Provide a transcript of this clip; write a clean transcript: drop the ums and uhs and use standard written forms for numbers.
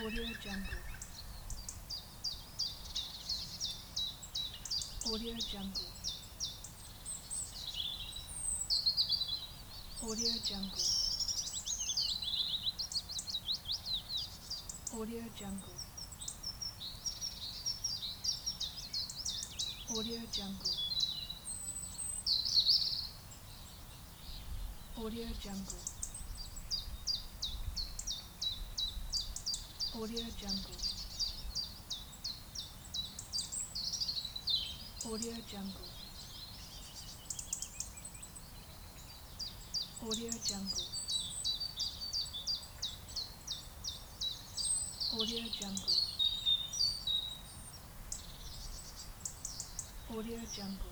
Audio Jungle. Audio Jungle. Audio Jungle. Audio Jungle. Audio Jungle. Audio Jungle. Audio Jungle. Audio Jungle. Audio Jungle. Audio Jungle. Audio Jungle.